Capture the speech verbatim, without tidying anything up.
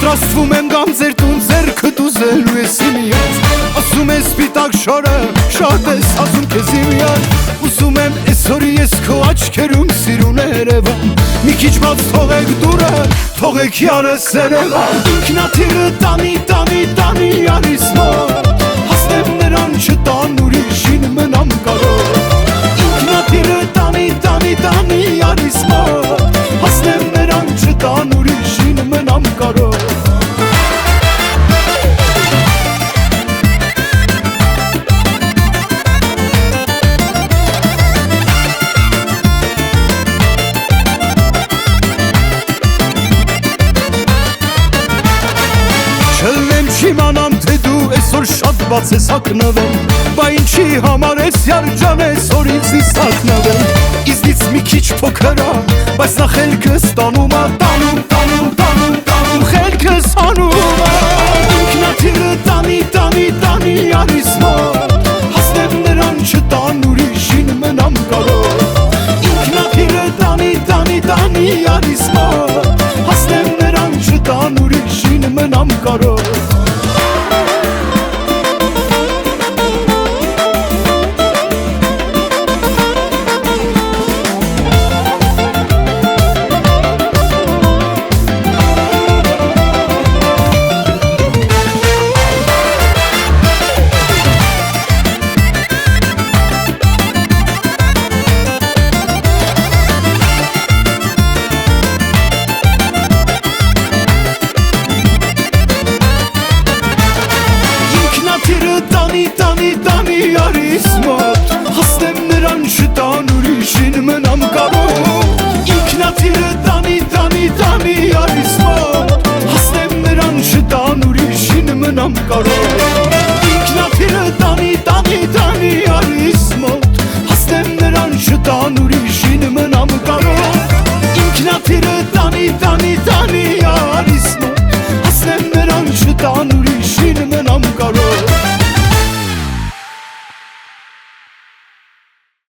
Պատրաստվում եմ գամ ձեր տուն, ձեռքդ ուզելու ես իմիած, ասում ես սպիտակ շորը, շատ ես ասում քեզ իմիած, ուզում եմ այսօր ես քո աչքերում սիրուն Երևան, մի քիչ բաց թողեք դուրը, թողեք յարս Երևան, ինքնաթիռը տանի, տանի, տանի յարիս մոտ, հասնեմ նրան չտան ուրիշին մնամ կարող, ինքնաթիռը տանի, տանի, տանի յարիս մոտ, հասնեմ նրան չտան ուրիշին մնամ կարող։ Չլնեմ չիմանամ թե դու այսօր շատ բաց ես հագնվել, բա ինչի համար ես յարջան այսօր ինձնից հագնվել, իզնից մի քիչ փոքր ա, բայց նա խելքս տանում ա, տանում, տանում, տանում, տանում, խելքս հանում ա, ինքնաթիռը տանի, տանի, տանի յարիս մոտ, հասնեմ նրան չտան ուրիշին մնամ կարող, ինքնաթիռը տանի, տանի, տանի յարիս մոտ, հասնեմ նրան չտան ուրիշին մնամ կարող։ Տանի, տանի, տանի յարիս մոտ, հասնեմ նրան չտան ուրիշին մնամ կարող, ինքնաթիռը տանի, տանի, տանի յարիս մոտ, հասնեմ նրան չտան ուրիշին մնամ կարող, ինքնաթիռը տանի, տանի, տանի յարիս մոտ, հասնեմ նրան չտան ուրիշին մնամ կարող։